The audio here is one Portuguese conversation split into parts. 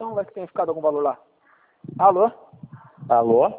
ligação, vai que tenha ficado algum valor lá. Alô? Alô?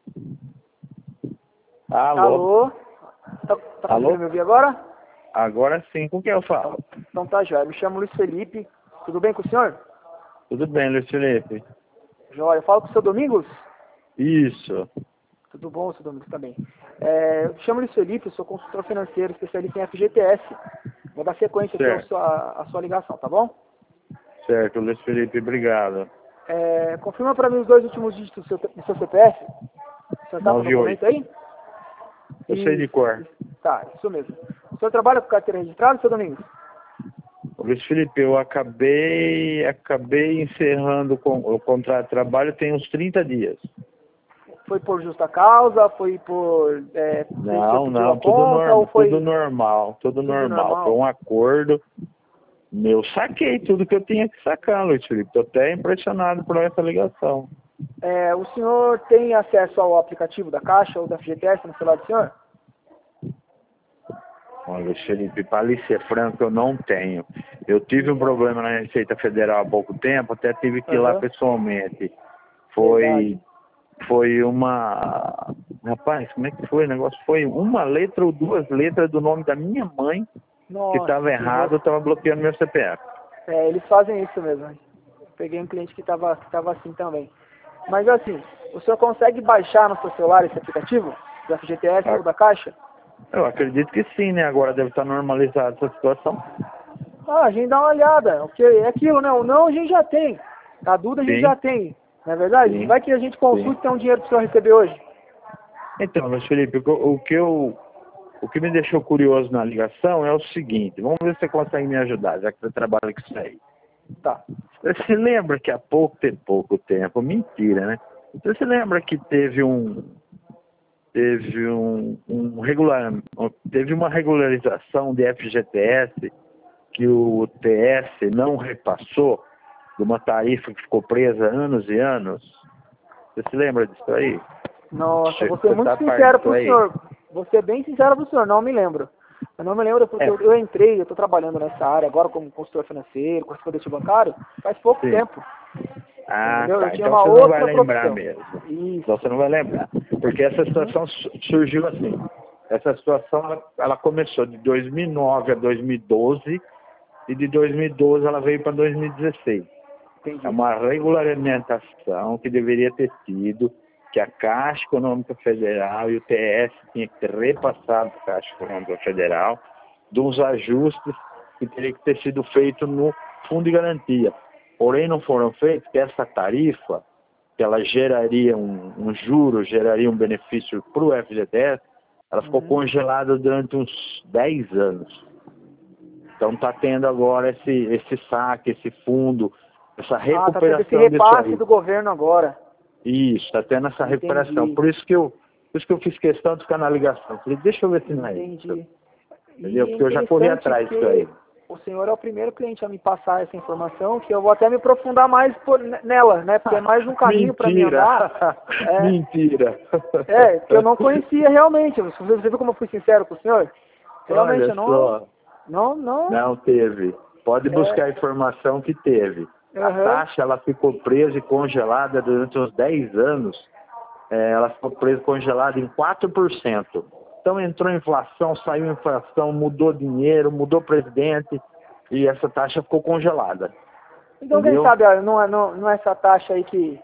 Alô? Alô? Tá Alô? conseguindo me ouvir agora? Agora sim, com quem eu falo? Então tá, Joia. Me chamo Luiz Felipe. Tudo bem com o senhor? Tudo bem, Luiz Felipe? Joia. Eu falo com o seu Domingos? Isso. Tudo bom, seu Domingos, também. Eu me chamo Luiz Felipe, sou consultor financeiro, especialista em FGTS. Vou dar sequência aqui à sua ligação, tá bom? Certo, Luiz Felipe, obrigado. Confirma para mim os 2 últimos dígitos do seu CPF. O senhor tá com o documento aí? Eu sei de cor. Tá, isso mesmo. O senhor trabalha com carteira registrada, seu Domingos? Luiz Felipe, eu acabei encerrando o contrato de trabalho tem uns 30 dias. Foi por justa causa? Foi por... Não, tudo normal. Tudo normal. Foi um acordo. Eu saquei tudo que eu tinha que sacar, Luiz Felipe. Estou até impressionado por essa ligação. O senhor tem acesso ao aplicativo da Caixa ou da FGTS no celular do senhor? Olha, Luiz Felipe, para lhe ser franco, eu não tenho. Eu tive um problema na Receita Federal há pouco tempo, até tive que ir lá pessoalmente. Foi uma... Rapaz, como é que foi o negócio? Foi uma letra ou 2 letras do nome da minha mãe que estava errado, estava bloqueando meu CPF. Eles fazem isso mesmo. Peguei um cliente que estava assim também. Mas assim, o senhor consegue baixar no seu celular esse aplicativo da FGTS ou da Caixa? Eu acredito que sim, né? Agora deve estar normalizada essa situação. A gente dá uma olhada. Porque é aquilo, né? O não a gente já tem. A dúvida a gente já tem. Não é verdade? Sim. Vai que a gente consulte e tem um dinheiro para o senhor receber hoje. Então, Luiz Felipe, o que me deixou curioso na ligação é o seguinte. Vamos ver se você consegue me ajudar, já que você trabalha com isso aí. Tá. Você se lembra que há pouco tempo, mentira, né? Você se lembra que teve uma regularização de FGTS que o TS não repassou de uma tarifa que ficou presa anos e anos? Você se lembra disso aí? Nossa, vou ser muito sincero pro senhor. Vou ser bem sincero pro senhor, não me lembro. Eu não me lembro porque eu entrei, eu tô trabalhando nessa área agora como consultor financeiro, correspondente bancário, faz pouco tempo. Entendeu? Tá. Então você não vai lembrar mesmo. Isso. Então você não vai lembrar. Porque essa situação surgiu assim. Essa situação ela começou de 2009 a 2012 e de 2012 ela veio para 2016. Entendi. É uma regulamentação que deveria ter sido, que a Caixa Econômica Federal e o TS tinham que ter repassado para a Caixa Econômica Federal dos ajustes que teriam que ter sido feitos no Fundo de Garantia. Porém, não foram feitos, porque essa tarifa, que ela geraria um juro, geraria um benefício para o FGTS, ela ficou congelada durante uns 10 anos. Então está tendo agora esse saque, esse fundo, essa recuperação tá tendo esse repasse do governo agora. Isso, está tendo essa recuperação. Por isso que eu fiz questão de ficar na ligação. Falei, deixa eu ver se não é isso. Entendeu? Porque eu já corri atrás disso aí. O senhor é o primeiro cliente a me passar essa informação, que eu vou até me aprofundar mais nela, né? Porque é mais um caminho para mim andar. Mentira! Que eu não conhecia realmente. Você viu como eu fui sincero com o senhor? Realmente Olha eu não... Não teve. Pode buscar a informação que teve. A taxa ela ficou presa e congelada durante uns 10 anos. Ela ficou presa e congelada em 4%. Então entrou inflação, saiu inflação, mudou dinheiro, mudou presidente e essa taxa ficou congelada. Então quem sabe não é essa taxa aí que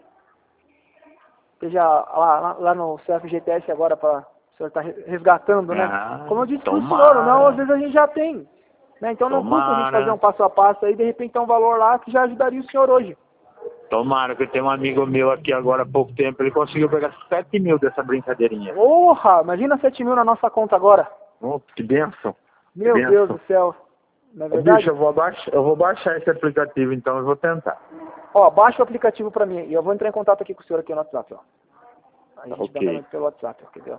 esteja lá no CFGTS agora para o senhor estar resgatando, né? Como eu disse para o senhor, às vezes a gente já tem. Né? Então não custa a gente fazer um passo a passo aí, de repente tem um valor lá que já ajudaria o senhor hoje. Tomara, que eu tenho um amigo meu aqui agora há pouco tempo, ele conseguiu pegar 7 mil dessa brincadeirinha. Porra! Imagina 7 mil na nossa conta agora. Que bênção. Meu Deus do céu. Não é verdade? Bicho, eu vou baixar esse aplicativo então, eu vou tentar. Baixa o aplicativo pra mim e eu vou entrar em contato aqui com o senhor aqui no WhatsApp, ó. A gente dá pelo WhatsApp, entendeu?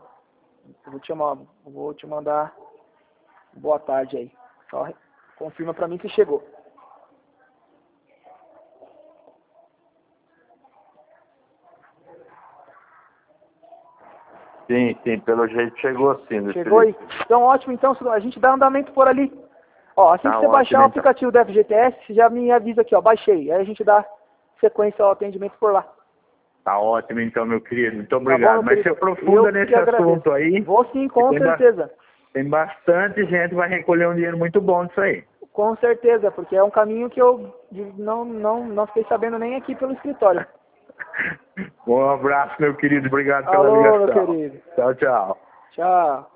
Eu vou te mandar boa tarde aí. Só confirma pra mim que chegou. Sim, pelo jeito chegou sim. Chegou aí? Então ótimo, então a gente dá andamento por ali. Assim que você baixar o aplicativo da FGTS, você já me avisa aqui, baixei. Aí a gente dá sequência ao atendimento por lá. Tá ótimo então, meu querido. Muito obrigado. Bom, Mas você aprofunda nesse assunto aí. Vou sim, com certeza. Tem bastante gente que vai recolher um dinheiro muito bom disso aí. Com certeza, porque é um caminho que eu não fiquei sabendo nem aqui pelo escritório. Um abraço, meu querido. Obrigado pela Alô, ligação. meu querido. Tchau, tchau. Tchau.